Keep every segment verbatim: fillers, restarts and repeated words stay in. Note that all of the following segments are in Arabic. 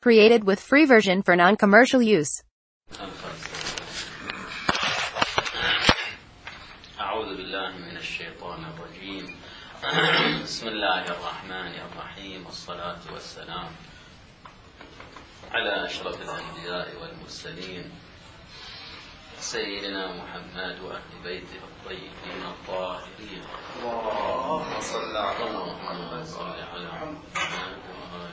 Created with free version for non-commercial use. أعوذ بالله من الشيطان الرجيم. بسم الله الرحمن الرحيم، والصلاة والسلام على أشرف الأنبياء والمرسلين سيدنا محمد وأهل بيته الطيبين الطاهرين. اللهم صل على محمد وعلى آل محمد.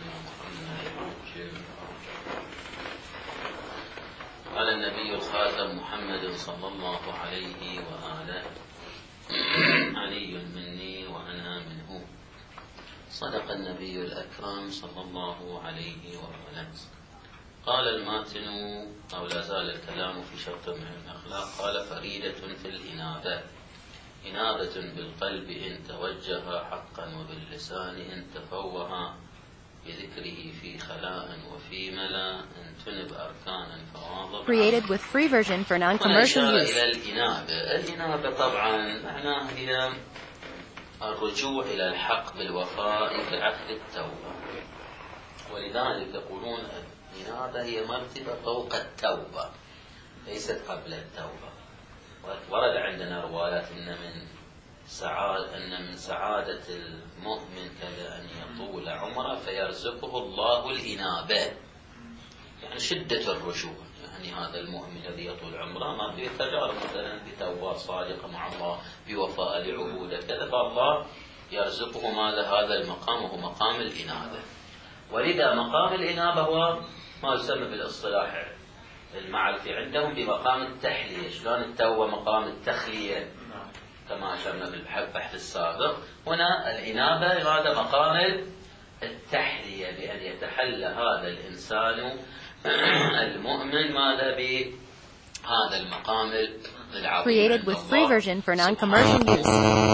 قال النبي الخاتم محمد صلى الله عليه وآله: علي مني وأنا منه. صدق النبي الأكرم صلى الله عليه وآله. قال الماتن، أو لا زال الكلام في شرط من الأخلاق، قال: فريدة في الإنابة، إنابة بالقلب إن توجه حقا، وباللسان إن تفوه، بذكره في خلاء وفي ملا، إن تنب أركانا فواضح. Created with free version for non-commercial use. إلى الإنابة. الإنابة طبعا معناها هي الرجوع إلى الحق بالوفاء كعهد التوبة، ولذلك يقولون الإنابة هي مرتبة فوق التوبة، ليست قبل التوبة. ورد عندنا روايات أن من سعادة أن من سعادة المؤمن كذا أن يطول عمره فيرزقه الله الإنابة، يعني شدة الرجوع. يعني هذا المؤمن الذي يطول عمره ما في تجارب، مثلا بتوبة صادقة مع الله، بوفاء لعهوده كذا، فالله يرزقه ماذا؟ هذا المقام، وهو مقام الإنابة. ولذا مقام الإنابة هو ما يسمى بالاصطلاح المعرفي عندهم بمقام التحلية. شلون التوبة مقام التخلية كما أشرنا بالبحث السابق، هنا الإنابة هذا مقام التحلية، بأن يتحلى هذا الإنسان المؤمن ماذا؟ بهذا المقام العظيم. Created with free version for non-commercial use.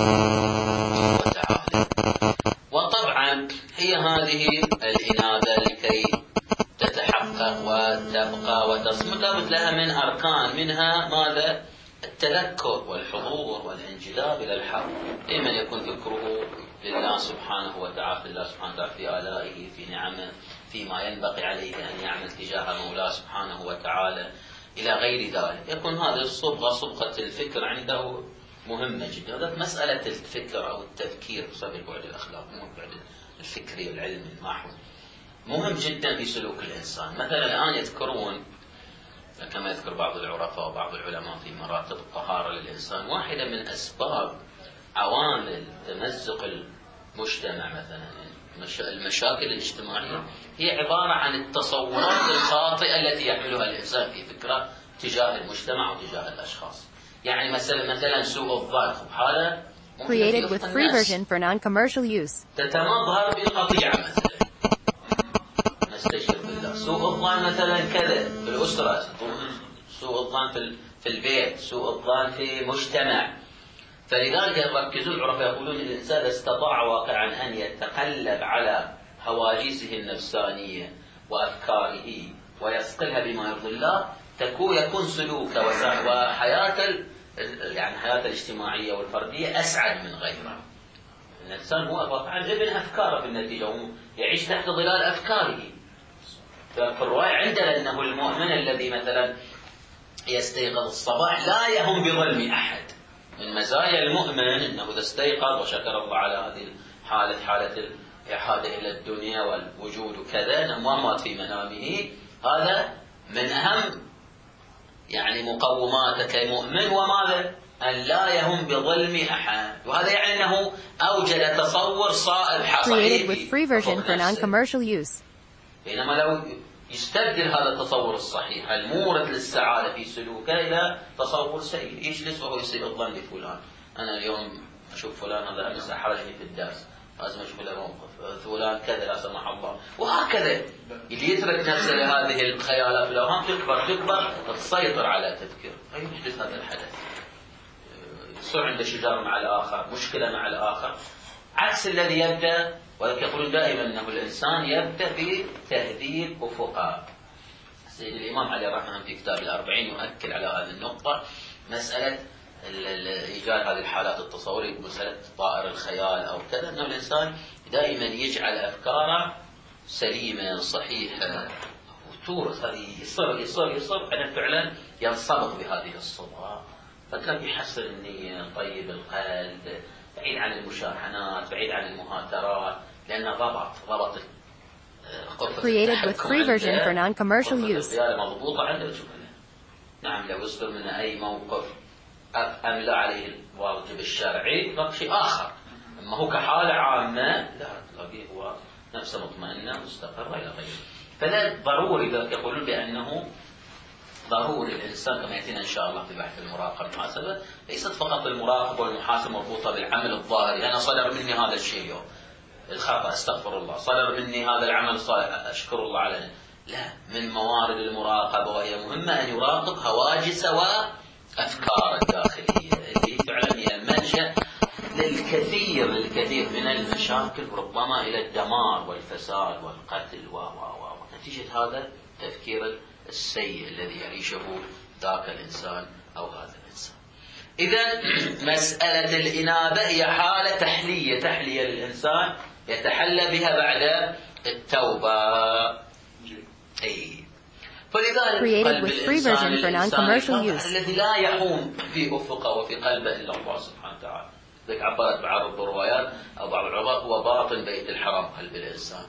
وطبعا هي هذه الإنابة لكي تتحقق وتبقى وتصمد لابد لها من أركان، منها ماذا؟ التذكر والحضور والانجذاب إلى الحق. دائما يكون ذكره لله سبحانه وتعالى، الله سبحانه وتعالى في آلائه، في نعمه، فيما ينبغي عليه أن يعمل تجاه مولاه سبحانه وتعالى، إلى غير ذلك. يكون هذه الصبغة، صبغة الفكر عنده مهمة جدا. هذا مسألة الفكر أو التذكير بسبب البعد الأخلاقي، مو البعد الفكري والعلمي المحو، مهم جدا في سلوك الإنسان. مثلا الآن يذكرون كما يذكر بعض العرفاء وبعض العلماء في مراتب الطهارة للإنسان، واحدة من أسباب عوامل تمزق المجتمع مثلا المشاكل الاجتماعية هي عبارة عن التصورات الخاطئة التي يحملها الإنسان في فكرة تجاه المجتمع وتجاه الأشخاص. يعني مثلا مثلا سوء الظن، هذا Created with free version for non-commercial use. تتمظهر بقطيعة مثلا، نستشير بالله. سوء الظن مثلا كذا في الأسرة، سوء الظن في في البيت، سوء الظن في مجتمع. فلذلك يركزون العرفاء يقولون الإنسان إذا استطاع واقعا أن يتقلب على هواجسه النفسانية وأفكاره ويصقلها بما يرضي الله، تكون يكون سلوكه وحياته يعني حياته الاجتماعية والفردية أسعد من غيره. الإنسان هو واقعا ابن أفكاره في النتيجة، يعيش تحت ظلال أفكاره. في الرواية عندنا أنه المؤمن الذي مثلا يستيقظ الصباح لا يهم بظلم أحد. من مزايا المؤمن أنه إذا استيقظ وشكر الله على هذه الحالة، حالة الإعادة إلى الدنيا والوجود وكذا، أنه ما مات في منامه، هذا من أهم يعني مقوماته كمؤمن. وماذا؟ أن لا يهم بظلم أحد. وهذا يعني أنه أوجد تصور صائب Created with free version for non-commercial use. بينما لو يستبدل هذا التصور الصحيح المورد للسعادة في سلوكه إلى تصور سيء، يجلس وهو يسيء الظن بفلان. أنا اليوم أشوف فلان هذا أمس أحرجني في الدرس، لازم أشوف له موقف، فلان كذا لا سمح الله، وهكذا. اللي يترك نفسه لهذه الخيالات والأوهام تكبر تكبر تسيطر على تفكيره، فيحدث هذا الحدث، يصير عنده شجار مع الآخر، مشكلة مع الآخر، عكس الذي يبدأ. ويقولون دائما أنه الإنسان يبدأ بتهذيب أفقه. سيد الإمام علي رحمه في كتاب الأربعين يؤكد على هذه النقطة، مسألة إيجاد هذه الحالات التصورية، مسألة طائر الخيال أو كذا، أنه الإنسان دائما يجعل أفكاره سليمة صحيحة وتورث، هذه يصر يصر يصر أنا فعلا ينصبغ بهذه الصبغة، فتلاقي يحسن النية، طيب القلب، بعيد عن المشاحنات، بعيد عن المهاترات، لأنه ضبط ضبط Created with free version for non-commercial use. مضبوطة عنده شكلها. نعم لو يصدر من أي موقف أملى عليه الواجب الشرعي ذاك شيء آخر، أما هو كحالة عامة لا تلاقيه هو نفسه مطمئنة مستقرة إلى غيره. فلا ضروري يقولون بأنه ضروري الإنسان كما يأتينا إن شاء الله في بحث المراقبة والمحاسبة، ليست فقط المراقبة والمحاسبة مربوطة بالعمل الظاهري، أنا صدر مني هذا الشيء الخطأ استغفر الله، صدر مني هذا العمل صالح أشكر الله عليه، لا، من موارد المراقبة وهي مهمة أن يراقب هواجس وأفكار الداخلية اللي فعلا هي المنشأ للكثير للكثير من المشاكل، ربما إلى الدمار والفساد والقتل و و نتيجة هذا التفكير السيء الذي يعيشه ذاك الإنسان أو هذا الإنسان. إذا مسألة الإنابة هي حالة تحلية تحلية للإنسان يتحلى بها بعد التوبة. أي فلذلك قلب الإنسان الإنسان الذي لا يحوم في أفقه وفي قلبه إلا الله سبحانه وتعالى، ذلك عبرت بعض الروايات أو بعض العبارات هو باطن بيت الحرام قلب الإنسان،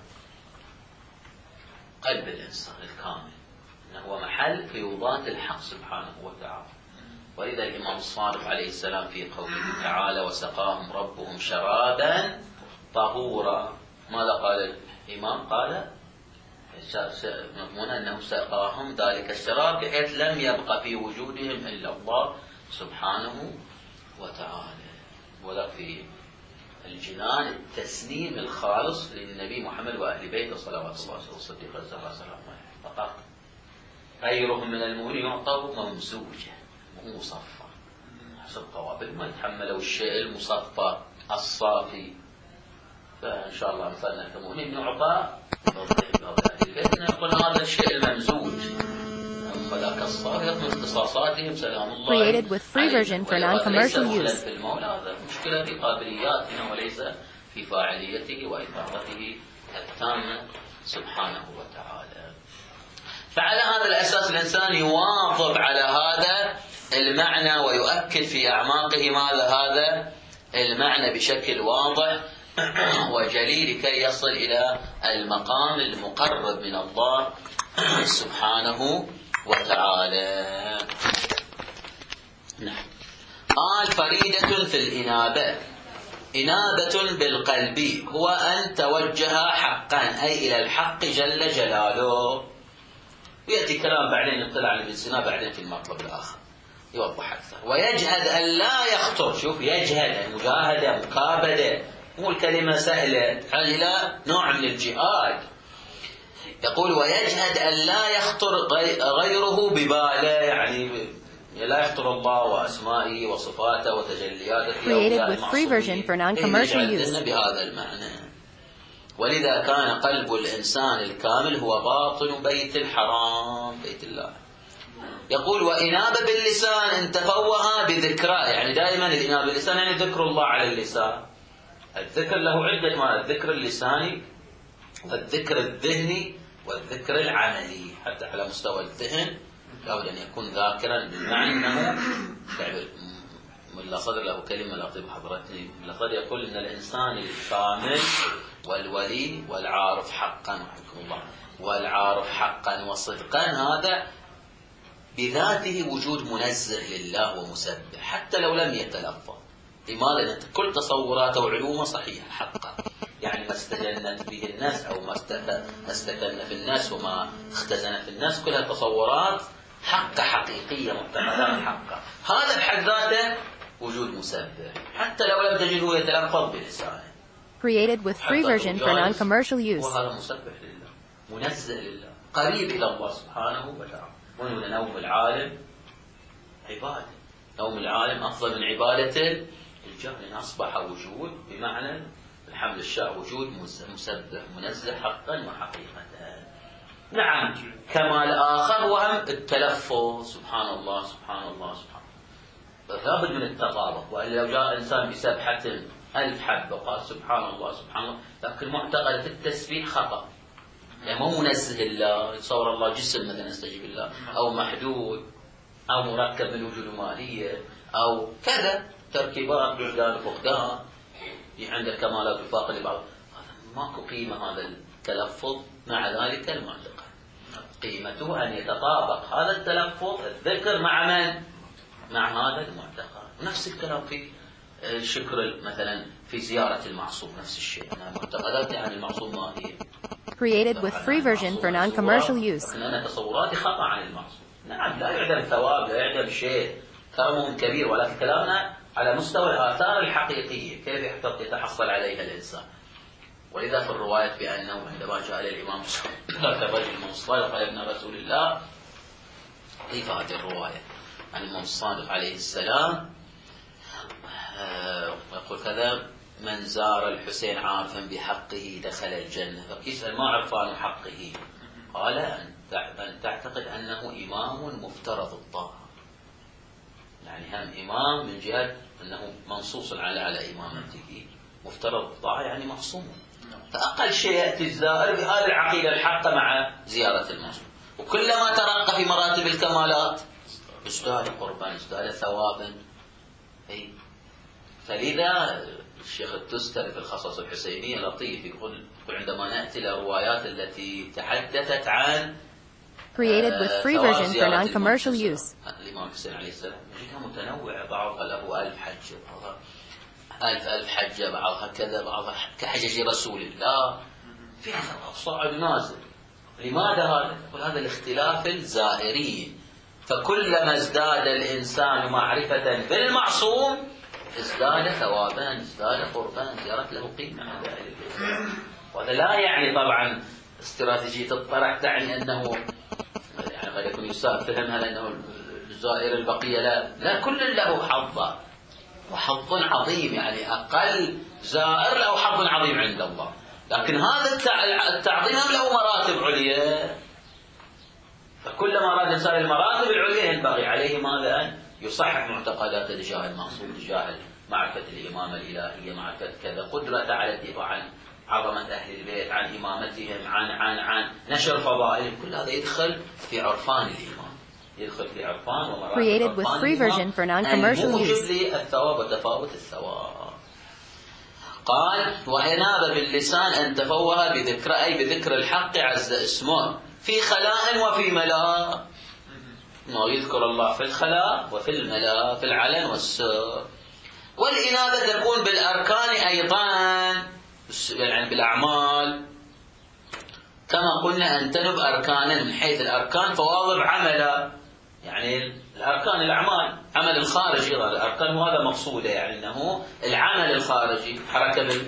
قلب الإنسان الكامل إنه هو محل فيوضات الحق سبحانه وتعالى. ولذا الإمام الصادق عليه السلام في قوله تعالى وسقاهم ربهم شرابا طهورا، ماذا قال الإمام؟ قال مضمون أنه سقاهم ذلك الشراب بحيث لم يبقى في وجودهم إلا الله سبحانه وتعالى. وذا في الجنان التسليم الخالص للنبي محمد وأهل بيته صلوات الله والصديق الزهراء سلام الله فقط، غيرهم من المؤمنين يعطوا ممزوجة مصفى حسب قوابل ما يتحملوا الشيء المصفى الصافي. فإن شاء الله مثلنا كمؤمنين نعطى يقول هذا الشيء الممزوج فذاك الصافي من اختصاصاتهم سلام الله. Created with free version for non-commercial use. في المولى هذا مشكلة في قابلياتنا وليس في فاعليته وإفاضته التامة سبحانه وتعالى. فعلى هذا الأساس الإنسان يواظب على هذا المعنى ويؤكد في أعماقه ماذا هذا المعنى بشكل واضح وجليل كي يصل إلى المقام المقرب من الله سبحانه وتعالى. نعم. قال فريدة في الإنابة، إنابة بالقلب هو أن توجه حقا أي إلى الحق جل جلاله. ويأتي كلام بعدين نطلع على الإنسان بعدين في المطلب الآخر يوضح أكثر. ويجهد أن لا يخطر، شوف يجهد مجاهدة مكابدة، مو الكلمة سهلة، إلى نوع من الجهاد. يقول ويجهد أن لا يخطر غيره بباله، يعني لا يخطر الله وأسمائه وصفاته وتجلياته Created with free version for non-commercial use. بهذا المعنى. ولذا كان قلب الإنسان الكامل هو باطن بيت الحرام بيت الله. يقول وإنابة باللسان ان تفوه بذكرى، يعني دائما الإنابة باللسان يعني ذكر الله على اللسان. الذكر له عدة معاني، الذكر اللساني والذكر الذهني والذكر العملي. حتى على مستوى الذهن لابد أن يكون ذاكرا بمعنى أنه ملا صدر له كلمة لطيفة حضرتني، ملا صدر يقول إن الإنسان الكامل والولي والعارف حقا رحمه الله والعارف حقا وصدقا هذا بذاته وجود منزه لله ومسبح حتى لو لم يتلفظ. لماذا؟ كل تصوراته وعلومه صحيحة حقا، يعني ما استجنت به الناس أو ما استكن في الناس وما اختزن في الناس كلها تصورات حقة حقيقية معتقدات حقة. هذا بحد ذاته وجود مسبح حتى لو لم تجده يتلفظ بلسانه. Created with free version for non-commercial use. وهذا مسبح لله منزه لله قريب إلى الله سبحانه وتعالى. ومن نوم العالم عبادة، نوم العالم أفضل من عبادة الجهل. أصبح وجود بمعنى الحمد لله وجود مسبح منزه حقا وحقيقة. نعم كمال آخر وهم التلفظ سبحان الله سبحان الله سبحان الله. لابد من التطابق، وإلا لو جاء إنسان بسبحة ألف حبة وقال سبحان الله سبحان الله لكن معتقد في التسبيح خطأ يعني مو منزه الله، يتصور الله جسم مثلا استجيب الله، أو محدود، أو مركب من وجود مالية، أو كذا تركيبات وجدان وفقدان، عنده كمالات وفاق لبعض. هذا ماكو قيمة هذا التلفظ مع ذلك المعتقد. قيمته أن يتطابق هذا التلفظ الذكر مع من؟ مع هذا المعتقد. ونفس الكلام في الشكر مثلا في زيارة المعصوم، نفس الشيء. المعتقدات عن المعصوم ما هي؟ Created with free version for non-commercial use. لكن أنا تصوراتي خطأ عن المعصوم. نعم لا يعدم ثواب، لا يعدم شيء، كرمهم كبير، ولكن كلامنا على مستوى الآثار الحقيقية كيف يتحصل عليها الإنسان. ولذا في الرواية بأنه عندما جاء إلى الإمام ذاك الرجل من الصادق ابن رسول الله، كيف هذه الرواية عن الإمام الصادق عليه السلام يقول كذا: من زار الحسين عارفا بحقه دخل الجنة. فيسأل: ما عرفان حقه؟ قال: أن تعتقد أنه إمام مفترض الطاعة، يعني هم إمام من جهة أنه منصوص على على إمامته، مفترض الطاعة يعني معصوم. فأقل شيء يأتي الزائر بهذه العقيدة الحقة مع زيارة المعصوم، وكلما ترقى في مراتب الكمالات ازداد قربا، ازداد ثوابا. أي فلذا الشيخ التستري في الخصائص الحسينية لطيف، يقول عندما نأتي إلى الروايات التي تحدثت عن Created with free version for non-commercial use. الإمام الحسين عليه السلام نجدها متنوعة، بعضها له ألف حجة، بعضها ألف ألف حجة، بعضها كذا، بعضها كحجج رسول الله، في صاعد نازل. لماذا هذا؟ يقول هذا الاختلاف الزائرين، فكلما ازداد الإنسان معرفة بالمعصوم ازداد ثوابا، ازداد قربان، زيارة له قيمة. هذا وهذا لا يعني طبعا استراتيجية الطرح تعني أنه يعني قد يكون يساء فهمها أنه الزائر البقية لا لا، كل له حظ وحظ عظيم، يعني أقل زائر له حظ عظيم عند الله، لكن هذا التعظيم له مراتب عليا، فكلما أراد إنسان المراتب العليا ينبغي عليه ماذا؟ أن يصحح معتقداته تجاه المعصوم، تجاه معرفة الإمامة الإلهية، معرفة كذا، قدرة على الدفاع عن عظمة أهل البيت، عن إمامتهم، عن عن عن نشر فضائلهم. كل هذا يدخل في عرفان الإمام، يدخل في عرفان ومراتب Created with free version for non-commercial use. للثواب وتفاوت الثواب. قال: وإناب باللسان أن تفوه بذكر، أي بذكر الحق عز اسمه في خلاء وفي ملاء. ما يذكر الله في الخلاء وفي الملاء، في العلن والسر. والإنابة تكون بالأركان أيضا، يعني بالأعمال، كما قلنا أن تنب أركانا من حيث الأركان فواظب عملا، يعني الأركان الأعمال، عمل الخارجي، الأركان وهذا مقصوده، يعني أنه العمل الخارجي حركة بال...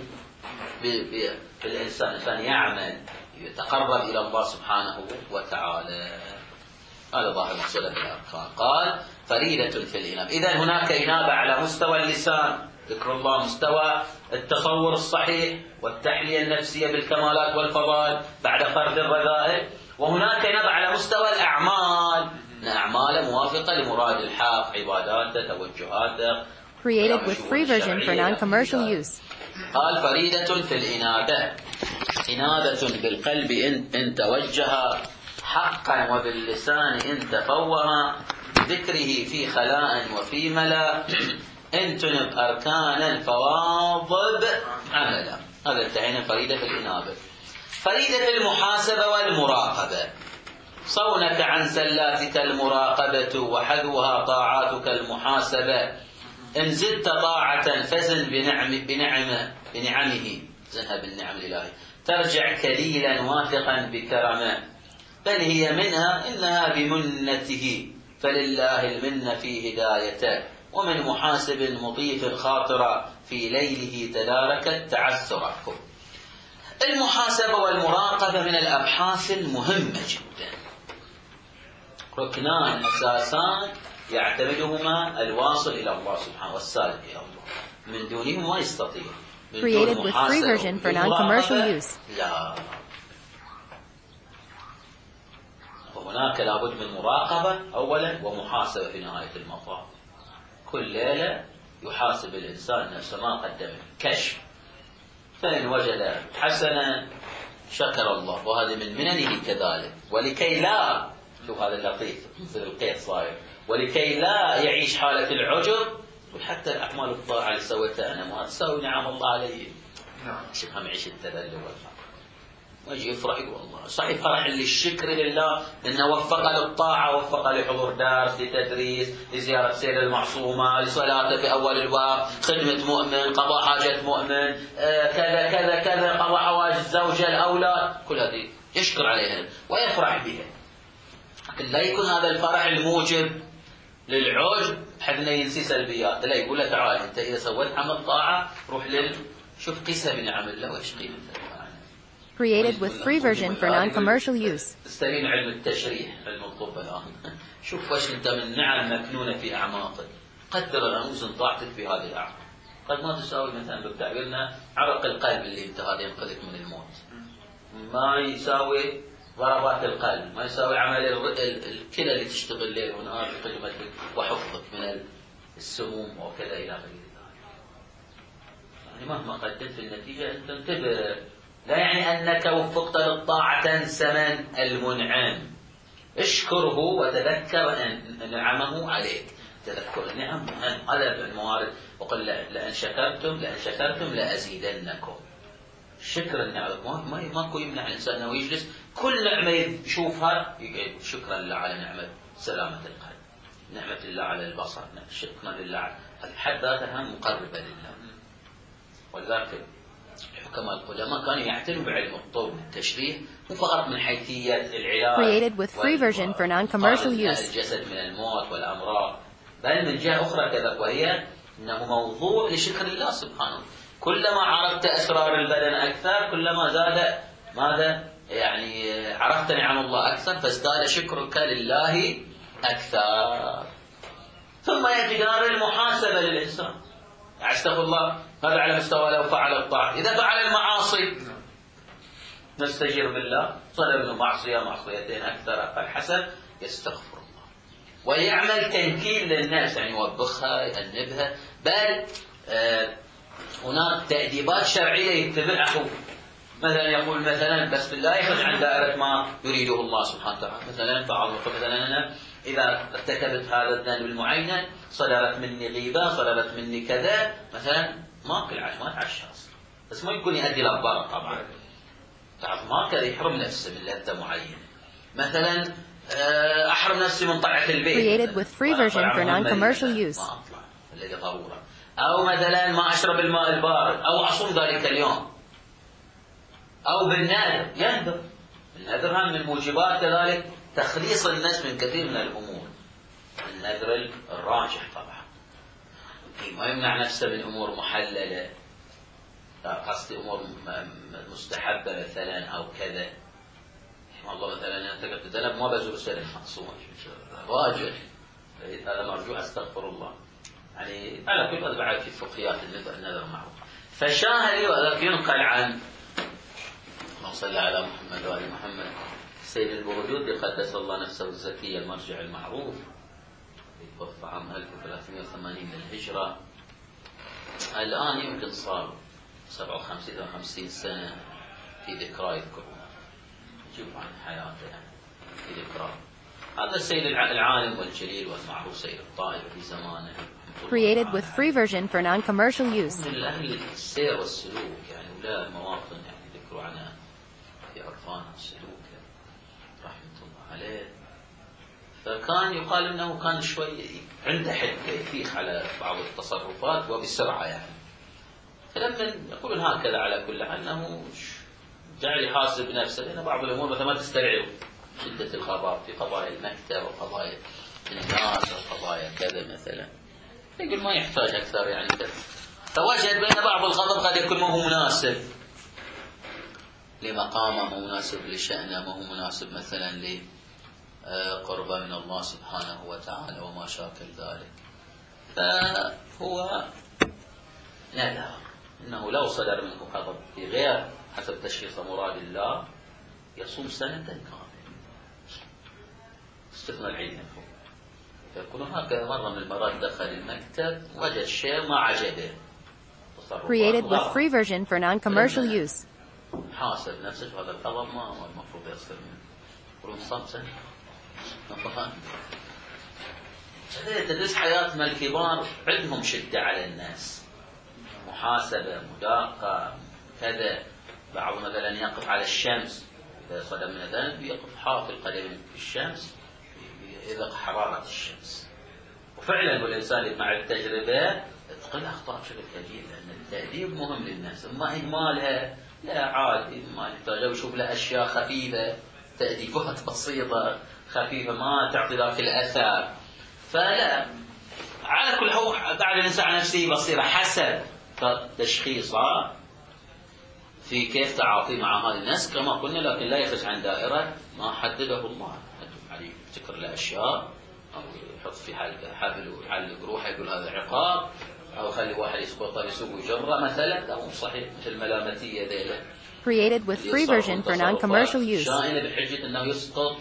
بالإنسان، الإنسان يعمل يتقرب إلى الله سبحانه وتعالى، هذا ظاهر مقصوده بالأركان. قال: فريدة في الإنابة. إذن هناك إنابة على مستوى اللسان، ذكر الله، مستوى التصور الصحيح والتحلية النفسية بالكمالات والفضائل بعد فرد الرذائل، وهناك إنابة على مستوى الأعمال، أعمال موافقة لمراد الحق، عباداته، توجهاته. Created with free version for non-commercial use. قال: فريدة في الإنابة، إنابة بالقلب إن, إن توجه حقا، وباللسان إن تفوه، ذكره في خلاء وفي ملا، إن تنب أركانا فواظب عملا. هذا انتهينا فريدة في الإنابة. فريدة في المحاسبة والمراقبة، صونك عن زلاتك المراقبة، وحذوها طاعاتك المحاسبة. إن زدت طاعة فزن بنعم بنعمه بنعمه زنها بالنعم الإلهي، ترجع كليلا واثقا بكرمه، بل هي منها إنها بمنته، فلله المنة في هدايته. ومن محاسب مطيف خاطرة في ليله تداركت تعثره. المحاسبة والمراقبة من الأبحاث المهمة جدا، ركنان أساسان يعتمدهما الواصل إلى الله سبحانه والسالك إلى الله، من دونهم ما يستطيع. Created with free version for non-commercial use. لا، وهناك لابد من مراقبة أولا ومحاسبة في نهاية المطاف. كل ليلة يحاسب الإنسان نفسه ما قدم، كشف، فإن وجد حسنا شكر الله، وهذه من مننه كذلك. ولكي لا، شوف هذا اللطيف مثل القيد صاير، ولكي لا يعيش حالة العجب، وحتى الأعمال الطاعة اللي سويتها أنا ما تساوي نعم الله علي. نعم. شوف هم يعيش التذلل والفقر، ويجي يفرح يقول والله صحيح فرح للشكر لله انه وفق للطاعه، وفق لحضور درس، لتدريس، لزياره سير المعصومه، لصلاته في اول الوقت، خدمه مؤمن، قضاء حاجه مؤمن، آه كذا كذا كذا، قضاء حوائج الزوجه، الاولاد، كل هذه يشكر عليها ويفرح بها. لكن لا يكون هذا الفرح الموجب للعجب بحيث انه ينسي سلبيات، لا يقول له تعال انت اذا سويت عمل طاعه روح لل شوف قيسها بنعم الله وايش قيمتها. Created with free version for non-commercial use. تسترين علم التشريح، علم الطب الآن. شوف وش أنت من نعم مكنونة في أعماقك. قدر الأنوزن طاعتك في هذه الأعماق. قد ما تساوي مثلا بتعبيرنا عرق القلب اللي أنت هذا ينقذك من الموت. ما يساوي ضربات القلب، ما يساوي عمل الكلى اللي تشتغل ليل ونهار في خدمتك وحفظك من السموم وكذا إلى غير ذلك. يعني مهما قدمت في النتيجة أنت انتبه. لا يعني أنك وفقت للطاعة تنسى من المنعم. اشكره وتذكر أن نعمه عليك. تذكر النعم مهم. هذا الموارد. وقل لأن شكرتم لأن شكرتم لأزيدنكم. شكر النعم ما ماكو يمنع الإنسان أنه يجلس كل نعمة يشوفها يقول شكرا لله على نعمة سلامة القلب، نعمة الله على البصر، شكرا لله على حد ذاتها مقربة لله. ولذلك حكماء القدماء كانوا يعتنوا بعلم الطب والتشريح مو فقط من حيثية العلاج Created with free version for non-commercial use. الجسد من الموت والأمراض، بل من جهة أخرى كذا، وهي أنه موضوع لشكر الله سبحانه. كلما عرفت أسرار البدن أكثر كلما زاد ماذا؟ يعني عرفت نعم الله أكثر فازداد شكرك لله أكثر. ثم يأتي دار المحاسبة للإنسان. أستغفر الله، هذا على مستوى لو فعل الطاعة. إذا فعل المعاصي نستجير بالله، صار له معصية معصيتين أكثر أقل حسب، يستغفر الله ويعمل تنكيل للناس، يعني يوبخها يأنبها. بل آه هناك تأديبات شرعية يتبعه. مثلا يقول مثلا بس بالله يخرج عن دائرة ما يريده الله سبحانه وتعالى. مثلا فعل مثلا أنا إذا ارتكبت هذا الذنب المعين صدرت مني غيبة، صدرت مني كذا، مثلا ما أكل عشاء ما أتعشى أصلا، بس ما يكون يؤدي للضرر طبعا. تعرف ما كذا يحرم نفسه من لذة معينة. مثلا أحرم نفسي من طاعة البيت. Created with free version for non-commercial use. ما أطلع الذي ضرورة. أو مثلا ما أشرب الماء البارد، أو أصوم ذلك اليوم، أو بالنذر ينذر. النذر هم من موجبات كذلك تخليص النفس من كثير من الأمور. النذر الراجح طبعا ما يمنع نفسه من أمور محللة، قصدي أمور مستحبة مثلا أو كذا. والله مثلا أنا ارتكبت ذنب ما بزور سنة معصومة راجح، هذا مرجوع أستغفر الله. يعني على كل هذا بعد في فقهيات النذر معروف. فشاهد وذلك ينقل عن اللهم صل على محمد وآل محمد سيد الوجود قدس الله نفسه الزكية المرجع المعروف، يتوفى عام ألف وثلاثمائة وثمانين للهجرة. الآن يمكن صار سبعة وخمسين أو خمسين سنة في ذكرى يذكرون يجيب عن حياته يعني في ذكرى. هذا السيد العالم والجليل والمعروف سيد الطائف في زمانه. Created with free version for non-commercial use. من أهل السير والسلوك يعني، ولا مواطن يعني ذكروا عنها في عرفان السلوك رحمة الله عليه. فكان يقال انه كان شوي عنده حده يفيخ على بعض التصرفات وبسرعه يعني. فلما يقولون هكذا على كل حال انه جعل يحاسب نفسه، لان بعض الامور مثلا ما تستوعب شده الغضب في قضايا المكتب وقضايا الناس وقضايا كذا مثلا، يقول ما يحتاج اكثر يعني كذا. فوجد بان بعض الغضب قد يكون ما هو مناسب لمقامه، مو مناسب لشأنه، ما هو مناسب مثلا لقربه من الله سبحانه وتعالى وما شاكل ذلك. فهو ندى انه لو صدر منه غضب في غير حسب تشخيص مراد الله يصوم سنة كاملة استثناء العيد. فيكون هكذا مرة من المرات دخل المكتب وجد شيء ما عجبه. Created with free version for non-commercial use. حاسب نفسك هذا الغضب ما المفروض يصير منه. يقولون صمت ما تدرس حياتنا الكبار عندهم شدة على الناس، محاسبة، مداقة، كذا. بعض مثلا يقف على الشمس، إذا صدم مثلا يقف حافل قليلا في الشمس يذق حرارة الشمس. وفعلا والإنسان مع التجربة تقل أخطاء بشكل كبير، لأن التأديب مهم للناس. أما إهمالها لا عادي، ما يحتاج لو يشوف له أشياء خفيفة، تأديبات بسيطة خفيفة ما تعطي ذاك الأثر. فلا، على كل هو بعد الإنسان نفسه بصيرة حسب تشخيصه في كيف تعاطي مع هذه الناس كما قلنا، لكن لا يخرج عن دائرة ما حدده الله. عليه يفتكر له أشياء، أو يحط في حبل ويعلق روحه يقول هذا عقاب، أو خلي واحد يسقط يسوق ويجره مثلا. أو صحيح مثل الملامتية ذيلا created with free version for non-commercial use. شائنة بحجة أنه يسقط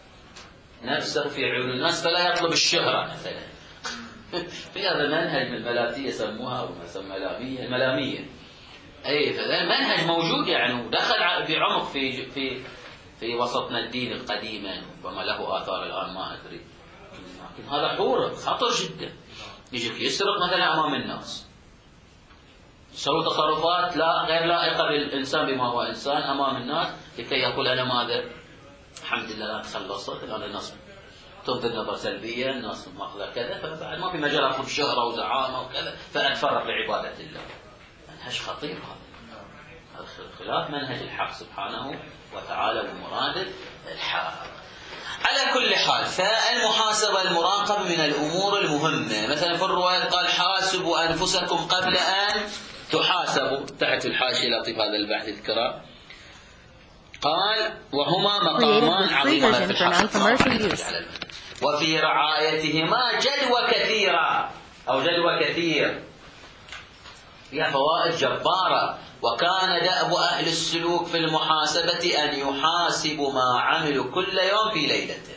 نفسه في عيون الناس فلا يطلب الشهرة مثلا. في هذا منهج من الملامتية يسموها، أو ما يسمى ملامية، الملامية. أي فهذا منهج موجود يعني، ودخل بعمق في في في وسطنا الدين القديم، ربما له آثار الآن ما أدري. لكن هذا حور خطر جدا، يجيك يسرق مثلا أمام الناس، يسوي تصرفات لا غير لائقة بالإنسان بما هو إنسان أمام الناس، لكي يقول أنا ماذا؟ الحمد لله لا تخلصت، الآن الناس تنظر نظرة سلبية، الناس ماخذة كذا، فبعد ما في مجال أطلب شهرة وزعامة وكذا، فأتفرغ لعبادة الله. منهج خطير هذا، خلاف منهج الحق سبحانه وتعالى ومراده الحق. على كل حال، فالمحاسبة المراقبة من الأمور المهمة. مثلا في الرواية قال حاسبوا أنفسكم قبل أن تحاسبوا، تحت الحاشية لطيف هذا البحث الكرام. قال وهما مقامان عظيمان في الحق، وفي رعايتهما جدوى كثيرة أو جدوى كثير، فيها فوائد جبارة. وكان دأب أهل السلوك في المحاسبة أن يحاسبوا ما عملوا كل يوم في ليلته.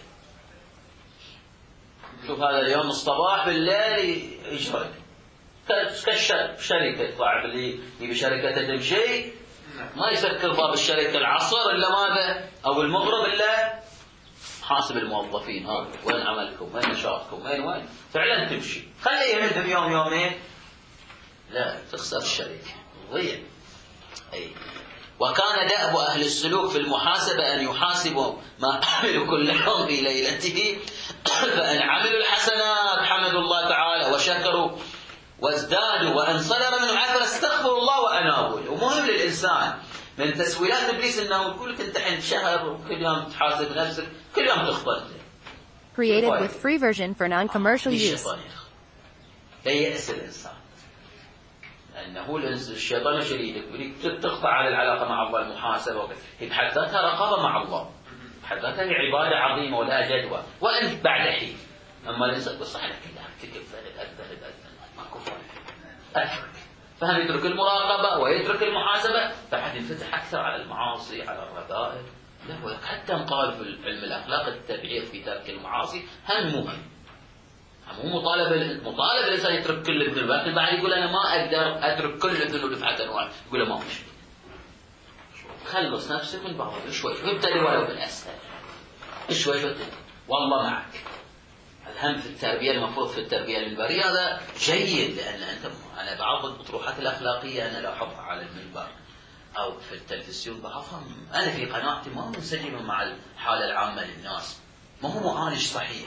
شوف هذا اليوم الصباح بالليل يجري كالشركة، يطلع اللي بشركة تمشي ما يسكر باب الشركة العصر إلا ماذا؟ أو المغرب إلا حاسب الموظفين، ها وين عملكم، وين نشاطكم، وين وين فعلا تمشي. خلي يعملهم يوم يومين لا تخسر الشركة ضيع. أي وكان دأب أهل السلوك في المحاسبة أن يحاسبوا ما عملوا كل يوم في ليلته، فأن عملوا الحسنات حمدوا الله تعالى وشكروا وازدادوا، وأن صدر منهم عثرة استغفروا الله وأنابوا. ومهم للإنسان من تسويلات إبليس أنه يقول لك أنت عند شهر وكل يوم تحاسب نفسك، كل يوم تخطئ. Created with free version for non-commercial use. لا يأس الإنسان، لأنه الشيطان يريدك يريد تقطع على العلاقة مع الله، المحاسبة هي بحد ذاتها رقابة مع الله، بحد ذاتها هي عبادة عظيمة ولا جدوى، وأنت بعد حين. أما الإنسان بصح لك كلها تكفى أذهب ماكو فرق، أترك فهم يترك المراقبة ويترك المحاسبة، فحد ينفتح أكثر على المعاصي على الرذائل. لا حتى قال في علم الأخلاق التبعير في ترك المعاصي هم مهم، مو مطالب مطالب الإنسان يترك كل الذنوب، لكن بعد يقول أنا ما أقدر أترك كل الذنوب دفعة واحدة، يقول له ما في شيء، خلص نفسك من بعض شوي شوي، ابتدي ولو بالأسهل شوي شوي، والله معك. الهم في التربية المفروض في التربية المنبرية هذا جيد، لأن أنت أنا بعض الأطروحات الأخلاقية أنا لا أحطها على المنبر أو في التلفزيون بعضها أنا في قناعتي ما منسجمة مع الحالة العامة للناس، ما هو معالج صحيح.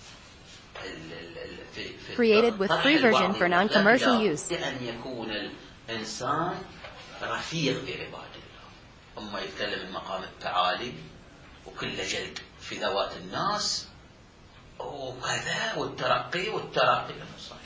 Created with free version for non-commercial use. أن يكون الإنسان رفيق بعباد الله، أما يتكلم من مقام التعالي وكل جلد في ذوات الناس وكذا والترقي والترقي للمصالح.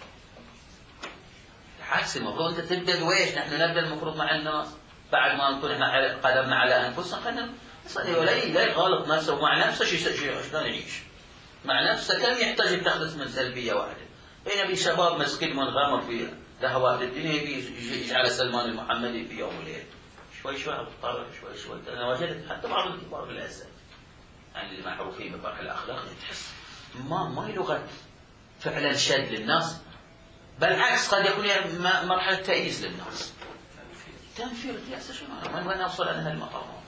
العكس المفروض أنت تبدأ دويش، نحن نبدأ المفروض مع الناس بعد ما نكون احنا قدمنا على أنفسنا، خلينا نصلي ولا لا يغالط نفسه ومع نفسه شلون يعيش مع نفسه، كم يحتاج يتخلص من سلبية واحدة. بين في شباب مسكين منغمر في لهوات الدنيا يجي على سلمان المحمدي في يوم وليلة شوي شوي أضطر شوي شوي. أنا وجدت حتى بعض الكبار للأسف يعني اللي معروفين بفرح الأخلاق تحس ما ما هي لغة فعلا شد للناس، بل عكس قد يكون مرحلة تأييس للناس. تنفير الرئاسة شنو؟ من وين أوصل أنا هالمقامات؟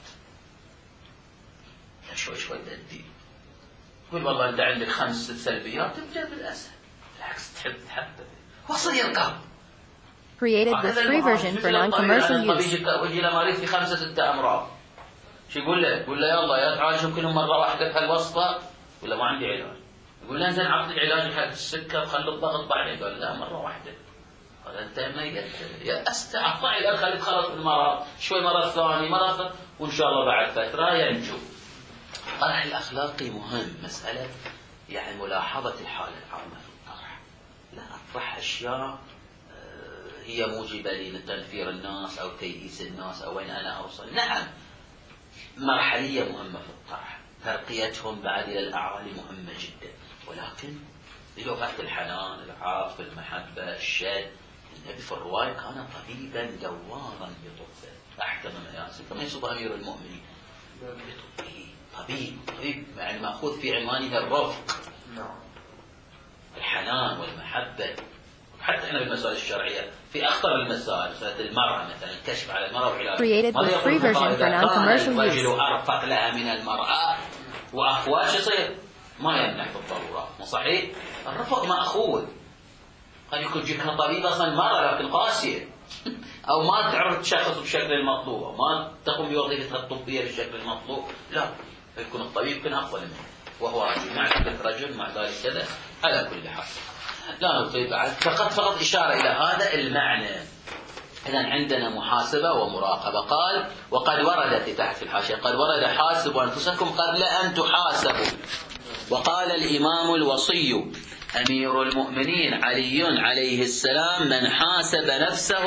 شوي شوي تدي. قول والله أنت عندك خمس ست سلبيات تبدأ بالأسهل. بالعكس تحب تحدد. وصل يرقى. Created with free version for non-commercial use. ويجي له مريض في خمسة ستة أمراض. شو يقول له؟ يقول له يلا يا تعالجهم كلهم مرة واحدة بهالوسطة ولا ما عندي علاج. يقول له انزين عطني العلاج حق السكر خلي الضغط بعدين. قال لا مرة واحدة. قال انت ميت يا استعطى علاج خلي تخلص المرض شوي مرض ثاني مرض وان شاء الله بعد فترة ينجو. الطرح الأخلاقي مهم. مسألة يعني ملاحظة الحالة العامة في الطرح. لا أطرح أشياء هي موجبة لتنفير الناس أو تيئيس الناس أو وين أنا أوصل. نعم مرحلية مهمة في الطرح. ترقيتهم بعد إلى الأعالي مهمة جدا. ولكن بلغة الحنان العاطفة المحبة الشد. النبي في الرواية كان طبيبا دوارا بطبه. أحكم مياسر كما يصف أمير المؤمنين بطبه. طبيب طبيب يعني مأخوذ في عنوانه الرفق الحنان والمحبة. حتى احنا بالمسائل الشرعية في أخطر المسائل مسألة المرأة مثلا الكشف على المرأة وعلاج. Created with free version for non-commercial use. الرجل أرفق لها من المرأة وأخوات شو يصير؟ ما يمنع في الضرورات. مو صحيح؟ الرفق مأخوذ. قد يكون جيكها طبيبة أصلا مرة لكن قاسية أو ما تعرف تشخص بالشكل المطلوب أو ما تقوم بوظيفتها الطبية بالشكل المطلوب. لا يكون الطبيب يكون أفضل منه وهو رجل مع ذلك رجل مع ذلك كذا. على كل حال لا نطيب بعد فقط فقط إشارة إلى هذا المعنى. إذن عندنا محاسبة ومراقبة. قال وقد وردت تحت في الحاشية قد ورد حاسبوا أنفسكم قبل أن تحاسبوا. وقال الإمام الوصي أمير المؤمنين علي عليه السلام من حاسب نفسه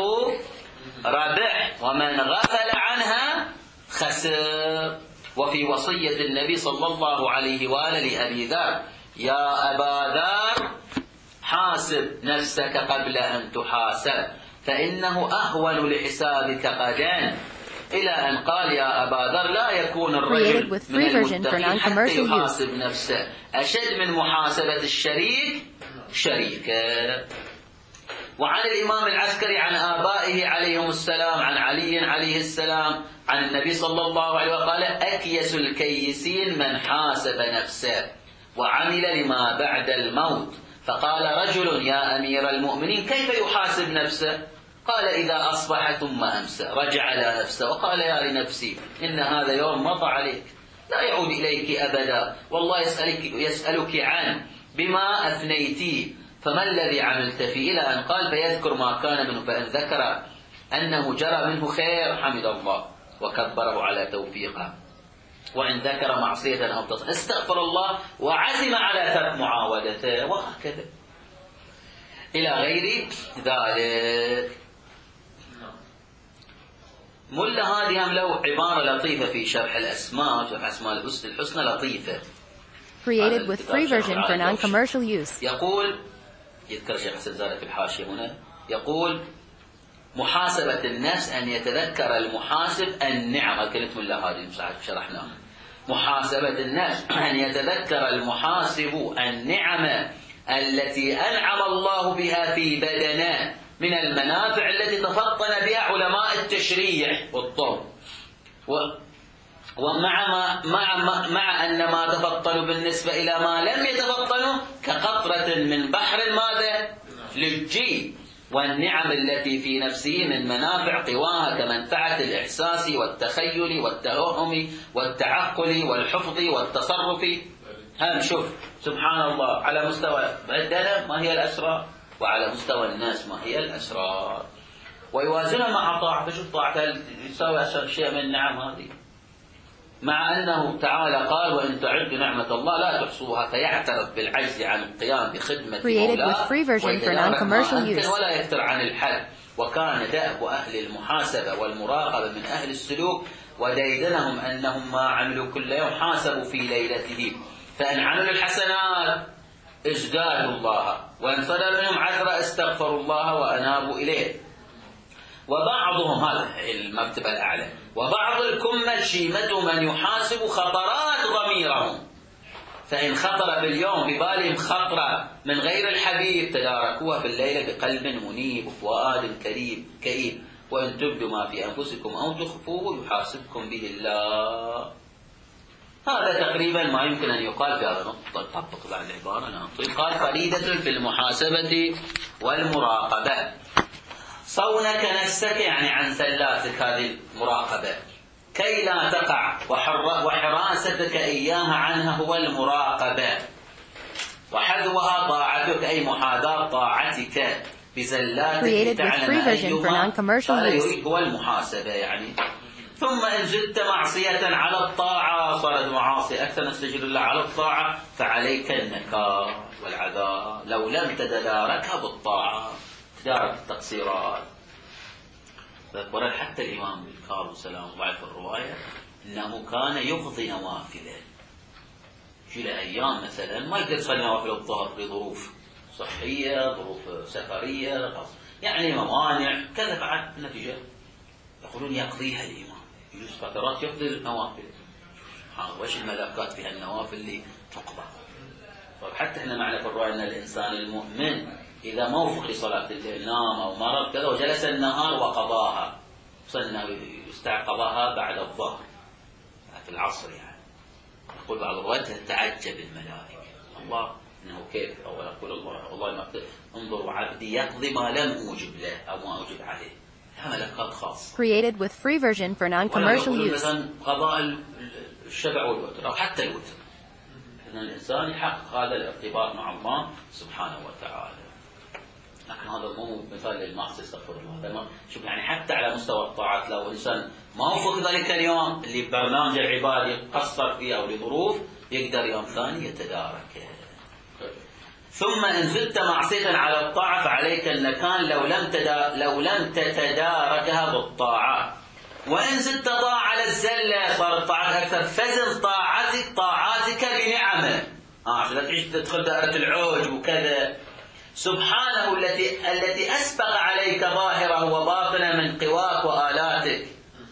ربح ومن غفل عنها خسر. وفي وصية النبي صلى الله عليه وآله لأبي ذر يا أبا ذر حاسب نفسك قبل أن تحاسب فإنه أهون لحسابك غدا. إلى أن قال يا أبا ذر لا يكون الرجل من المتقين حتى يحاسب نفسه أشد من محاسبة الشريك شريكه. وعن الإمام العسكري عن آبائه عليهم السلام عن علي عليه السلام عن النبي صلى الله عليه وسلم قال أكيس الكيسين من حاسب نفسه وعمل لما بعد الموت. فقال رجل يا أمير المؤمنين كيف يحاسب نفسه؟ قال إذا أصبح ثم أمسى رجع إلى نفسه وقال يا لنفسي إن هذا يوم مضى عليك لا يعود إليك أبدا والله يسألك, يسألك عنه بما أثنيتيه فما الذي عملت فيه؟ إلى أن قال فيذكر ما كان منه فإن ذكر أنه جرى منه خير حمد الله وكبره على توفيقه وإن ذكر معصية أو تصنع استغفر الله وعزم على ترك معاودته وهكذا إلى غير ذلك. ملا هادي هم له عبارة لطيفة في شرح الأسماء شرح أسماء الحسنى لطيفة. Created with free version for non-commercial use. يقول يذكر شيخ حسن زارة في الحاشية هنا يقول محاسبة النفس أن يتذكر المحاسب النعم. كلمة ملا هادي شرحناها. محاسبة النفس أن يتذكر المحاسب النعم التي أنعم الله بها في بدنه من المنافع التي تفطن بها علماء التشريع والطب ومع ما مع ما مع أن ما تفطنوا بالنسبة إلى ما لم يتفطنوا كقطرة من بحر ماذا للجي. والنعم التي في نفسه من منافع قواها كمنفعة الإحساس والتخيل والتوهم والتعقل والحفظ والتصرف. هم شوف سبحان الله على مستوى عندنا ما هي الأسرار وعلى مستوى الناس ما هي الأسرار ويوازنها مع طاعة. فشوف طاعة يساوي شيء من النعم هذه مع أنه تعالى قال وإن تعدوا نعمة الله لا تحصوها فيعترف بالعجز عن القيام بخدمة مولاه ولا يفتر عن الحل. وكان دأب أهل المحاسبة والمراقبة من أهل السلوك وديدنهم أنهم ما عملوا كل يوم حاسبوا في ليلته فإن عملوا الحسنات ازدادوا الله وإن صدر منهم عثرة استغفروا الله وأنابوا إليه. وبعضهم هذا المرتبة الأعلى وبعض الكمة شيمة من يحاسب خطرات ضميرهم فإن خطر باليوم ببالهم خطرة من غير الحبيب تداركوها في الليلة بقلب منيب وفؤاد كريم كئيب وإن تبدوا ما في أنفسكم أو تخفوه يحاسبكم به الله. هذا تقريبا ما يمكن أن يقال في هذا النقطة. تطبق بعد العبارة. نعم. قال فريدة في المحاسبة والمراقبة. صونك نفسك يعني عن زلاتك، هذه المراقبة، كي لا تقع، وحراستك إياها عنها هو المراقبة، وحذوها طاعتك أي محاذاة طاعتك بزلاتك تعلم أيها قال يريد هو المحاسبة يعني. ثم إن زدت معصية على الطاعة، صارت معاصي أكثر نستجر الله على الطاعة، فعليك النكال والعذاب لو لم تتداركها بالطاعة، تدارك التقصيرات. ورد حتى الإمام الكاظم سلام الله في الرواية أنه كان يقضي نوافله في أيام مثلا ما يقدر يصلي نوافل الظهر لظروف صحية، ظروف سفرية، يعني موانع كذا، بعد النتيجة يقولون يقضيها الإمام، يجوز فترات يقضي النوافل. وش الملكات في النوافل اللي تقضى؟ حتى احنا معنا في الرواية أن الإنسان المؤمن إذا ما وفق لصلاة الليل، نام أو مرض كذا وجلس النهار وقضاها، صلنا يستعقضها بعد الظهر في العصر يعني. يقول بعض الروايات تعجب الملائكة الله إنه كيف، أو يقول الله الله ما انظروا عبدي يقضي ما لم أوجب له أو ما أوجب عليه. هذا ملكات خاصة. Created with free version for non-commercial use. مثلا قضاء الشبع والوتر أو حتى الوتر، أن الإنسان يحقق هذا الارتباط مع الله سبحانه وتعالى. لكن هذا مو مثال للمعصية، استغفر الله. شوف يعني حتى على مستوى الطاعات لو إنسان ما وفق ذلك اليوم اللي برنامج العبادة قصر فيه أو لظروف، يقدر يوم ثاني يتداركه. ثم إن زدت معصية على الطاعة فعليك النكال لو لم تدا لو لم تتداركها بالطاعة. وإن زدت طاعة على الزلة صارت الطاعات أكثر، فزن طاعتك طاعاتك بنعمه. آه عشان لا تعيش تدخل دائرة العوج وكذا. سبحانه التي التي أسبق عليك ظاهره وباطنه من قواك وآلاتك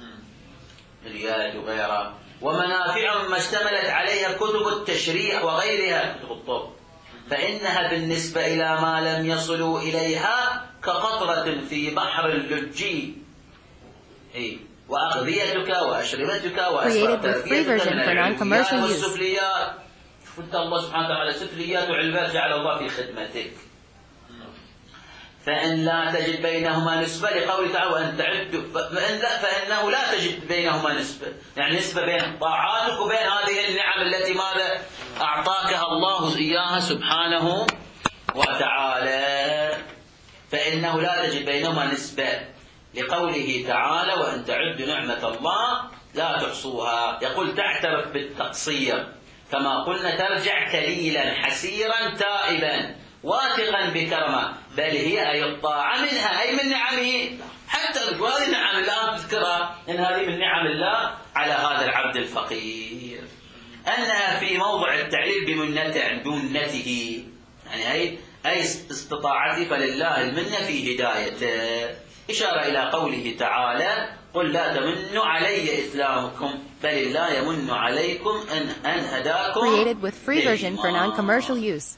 اليد وغيرها، ومنافع ما اشتملت عليها كتب التشريع وغيرها كتب الطب، فإنها بالنسبة إلى ما لم يصلوا إليها كقطرة في بحر اللجي. وأغذيتك وأشربتك وأسباب تربيتك من العلميات والسفليات. قلت الله سبحانه وتعالى سفليات وعلمات جعل الله في خدمتك. فإن لا تجد بينهما نسبة لقوله تعالى وأن تعدوا، فإن لا فإنه لا تجد بينهما نسبة، يعني نسبة بين طاعاتك وبين هذه النعم التي ماذا أعطاكها الله إياها سبحانه وتعالى. فإنه لا تجد بينهما نسبة لقوله تعالى وأن تعدوا نعمة الله لا تحصوها. يقول تعترف بالتقصير كما قلنا، ترجع كليلا حسيرا تائبا واثقا بكرمه، بل هي أي الطاعة منها أي من نعمه. حتى هذه النعم الله تذكرها إن هذه من نعم الله على هذا العبد الفقير، أنها في موضع التعليل بمنته بمنته، يعني أي أي استطاعته فلله المنة في هدايته، إشارة إلى قوله تعالى قل لا تمنوا علي إسلامكم بل الله يمن عليكم أن أن هداكم. Created with free version for non-commercial use.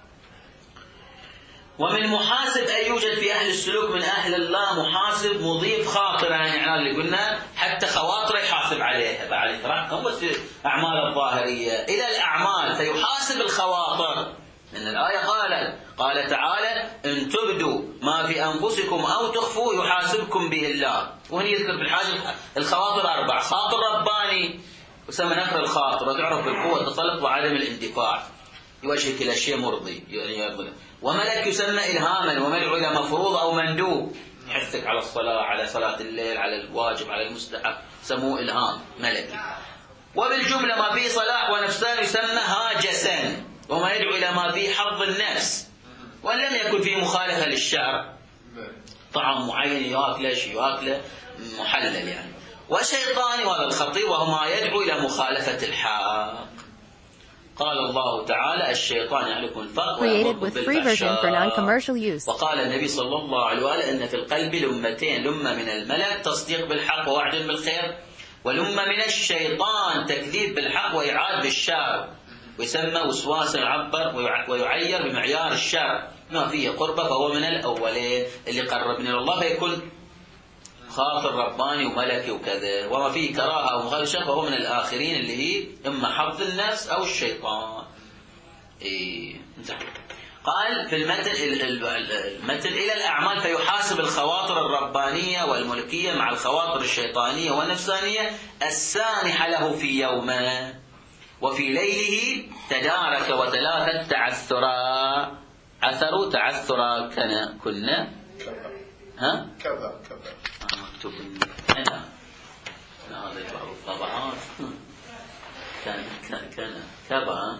ومن محاسب أن يوجد في أهل السلوك من أهل الله محاسب مضيف خاطر، يعني اللي قلنا حتى خواطره يحاسب عليها بعد يترحم بس أعمال الظاهرية إلى الأعمال فيحاسب الخواطر. من الآية قال قال تعالى إن تبدوا ما في أنفسكم أو تخفوا يحاسبكم به الله. وهنا يذكر في الحاجة الخواطر أربع: خاطر رباني وسمى نفر الخاطر وتعرف بالقوة التسلط وعدم الاندفاع يوجهك إلى شيء مرضي يعني. وملك يسمى إلهاما ومدعو إلى مفروض أو مندوب، يحثك على الصلاة على صلاة الليل على الواجب على المستحب، سموه إلهام ملكي. وبالجملة ما فيه صلاح ونفسان يسمى هاجسا وما يدعو إلى ما فيه حظ النفس وأن لم يكن فيه مخالفة للشرع، طعام معين يأكله شيء يأكله محلل يعني. وشيطاني وهذا الخطير وهو ما يدعو إلى مخالفة الحق. قال الله تعالى الشيطان يعلكم الفقر ويأمركم بالفحشاء. وقال النبي صلى الله عليه وآله أن في القلب لمتين: لمة من الملك تصديق بالحق ووعد بالخير، ولمة من الشيطان تكذيب بالحق وإعاد بالشر، ويسمى وسواسا يعبر ويعير بمعيار الشر ما فيه قربة فهو من الأولين اللي قربنا إلى الله فيكون خاطر رباني وملكي وكذا، وما فيه كراهة أو مغالشة فهو من الآخرين اللي هي إما حظ النفس أو الشيطان. إيه. قال في المتن المتن إلى الأعمال فيحاسب الخواطر الربانية والملكية مع الخواطر الشيطانية والنفسانية السانحة له في يومه، وفي ليله تدارك وثلاثة تعثرا. عثروا تعثرا كنا كنا ها كذا كذا مكتوب هنا هذا بعض الطبعات كان كان كان كذا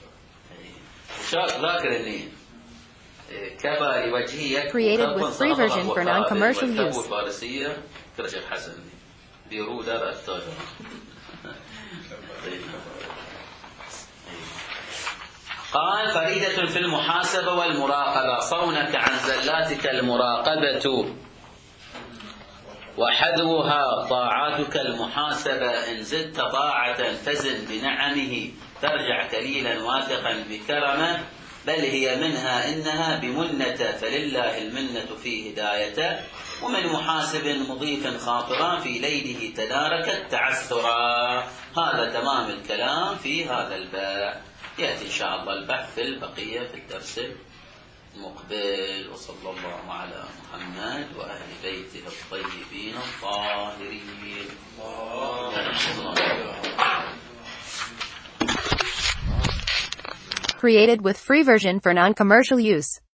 ذاكر اني كبا لوجهية created with free version for non-commercial use. الفارسية كرشف حسن بيرو دار التاجر. قال فريدة في المحاسبة والمراقبة صونك عن زلاتك المراقبة وحذوها طاعاتك المحاسبة. إن زدت طاعة فزن بنعمه ترجع كليلا واثقا بكرمه، بل هي منها إنها بمنة فلله المنة في هدايته. ومن محاسب مضيف خاطرا في ليله تداركت تعثرا. هذا تمام الكلام في هذا الباب. يأتي إن شاء الله البحث في البقية في الدرس المقبل. وصلى الله على محمد وأهل بيته الطيبين الطاهرين. Created with free version for non-commercial use.